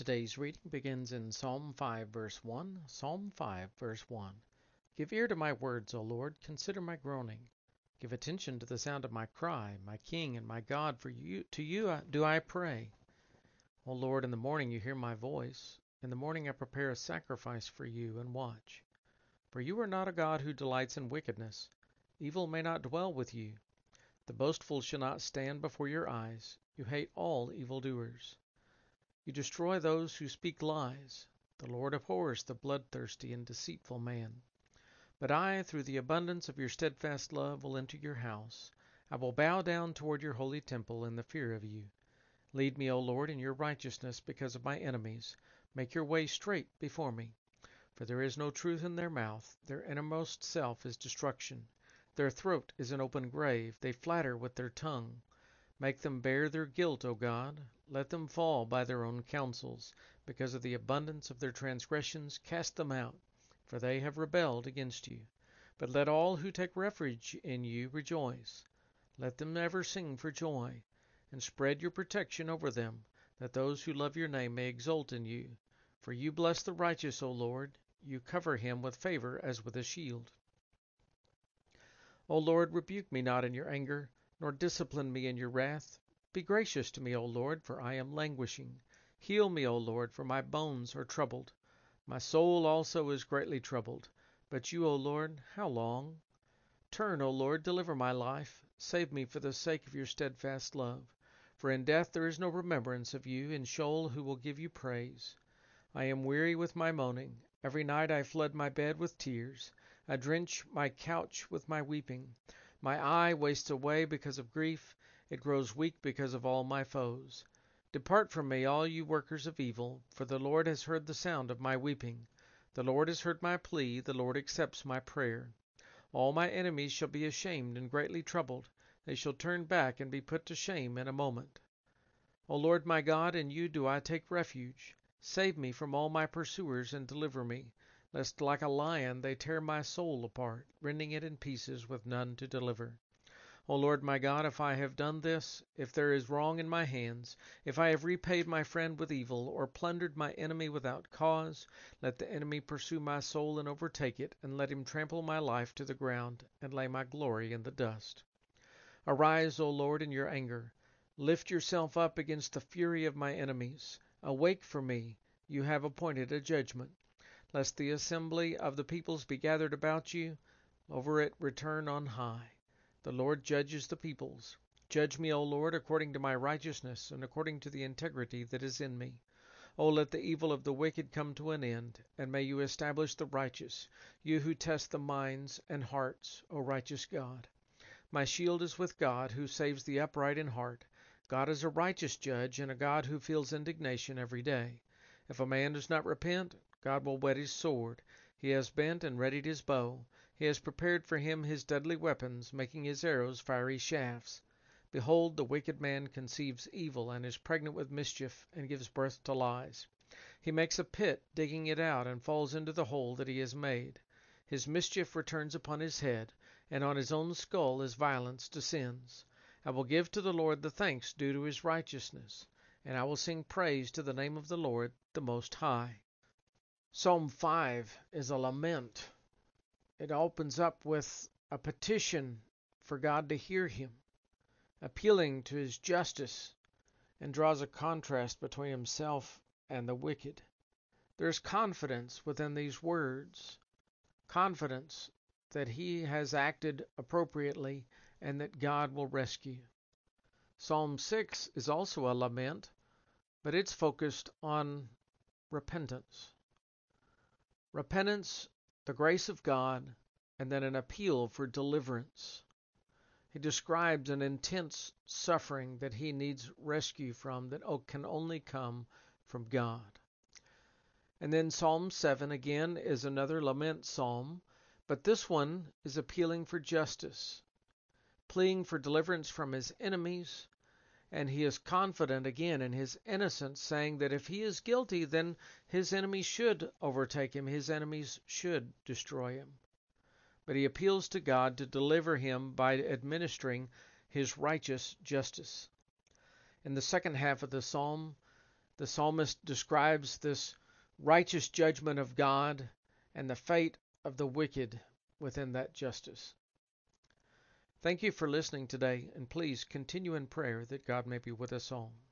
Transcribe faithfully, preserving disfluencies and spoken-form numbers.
Today's reading begins in Psalm five, verse one. Psalm five, verse one. Give ear to my words, O Lord, consider my groaning. Give attention to the sound of my cry, my King and my God, for you, to you do I pray. O Lord, in the morning you hear my voice. In the morning I prepare a sacrifice for you and watch. For you are not a God who delights in wickedness. Evil may not dwell with you. The boastful shall not stand before your eyes. You hate all evildoers. You destroy those who speak lies. The Lord abhors the bloodthirsty and deceitful man. But I, through the abundance of your steadfast love, will enter your house. I will bow down toward your holy temple in the fear of you. Lead me, O Lord, in your righteousness because of my enemies. Make your way straight before me. For there is no truth in their mouth. Their innermost self is destruction. Their throat is an open grave. They flatter with their tongue. Make them bear their guilt, O God. Let them fall by their own counsels. Because of the abundance of their transgressions, cast them out, for they have rebelled against you. But let all who take refuge in you rejoice. Let them ever sing for joy, and spread your protection over them, that those who love your name may exult in you. For you bless the righteous, O Lord. You cover him with favor as with a shield. O Lord, rebuke me not in your anger, nor discipline me in your wrath. Be gracious to me, O Lord, for I am languishing. Heal me, O Lord, for my bones are troubled. My soul also is greatly troubled. But you, O Lord, how long? Turn, O Lord, deliver my life. Save me for the sake of your steadfast love. For in death there is no remembrance of you. In Sheol who will give you praise? I am weary with my moaning. Every night I flood my bed with tears. I drench my couch with my weeping. My eye wastes away because of grief. It grows weak because of all my foes. Depart from me, all you workers of evil, for the Lord has heard the sound of my weeping. The Lord has heard my plea. The Lord accepts my prayer. All my enemies shall be ashamed and greatly troubled. They shall turn back and be put to shame in a moment. O Lord my God, in you do I take refuge. Save me from all my pursuers and deliver me, lest like a lion they tear my soul apart, rending it in pieces with none to deliver. O Lord my God, if I have done this, if there is wrong in my hands, if I have repaid my friend with evil, or plundered my enemy without cause, let the enemy pursue my soul and overtake it, and let him trample my life to the ground, and lay my glory in the dust. Arise, O Lord, in your anger. Lift yourself up against the fury of my enemies. Awake for me, you have appointed a judgment. Lest the assembly of the peoples be gathered about you, over it return on high. The Lord judges the peoples. Judge me, O Lord, according to my righteousness, and according to the integrity that is in me. O let the evil of the wicked come to an end, and may you establish the righteous, you who test the minds and hearts, O righteous God. My shield is with God, who saves the upright in heart. God is a righteous judge, and a God who feels indignation every day. If a man does not repent, God will whet his sword. He has bent and readied his bow. He has prepared for him his deadly weapons, making his arrows fiery shafts. Behold, the wicked man conceives evil, and is pregnant with mischief, and gives birth to lies. He makes a pit, digging it out, and falls into the hole that he has made. His mischief returns upon his head, and on his own skull his violence descends. I will give to the Lord the thanks due to his righteousness, and I will sing praise to the name of the Lord, the Most High. Psalm five is a lament. It opens up with a petition for God to hear him, appealing to his justice, and draws a contrast between himself and the wicked. There's confidence within these words, confidence that he has acted appropriately and that God will rescue. Psalm six is also a lament, but it's focused on repentance. Repentance, the grace of God, and then an appeal for deliverance. He describes an intense suffering that he needs rescue from that can only come from God. And then Psalm seven again is another lament psalm, but this one is appealing for justice, pleading for deliverance from his enemies, and he is confident again in his innocence, saying that if he is guilty, then his enemies should overtake him, his enemies should destroy him. But he appeals to God to deliver him by administering his righteous justice. In the second half of the psalm, The psalmist describes this righteous judgment of God and the fate of the wicked within that justice. Thank you for listening today, and please continue in prayer that God may be with us all.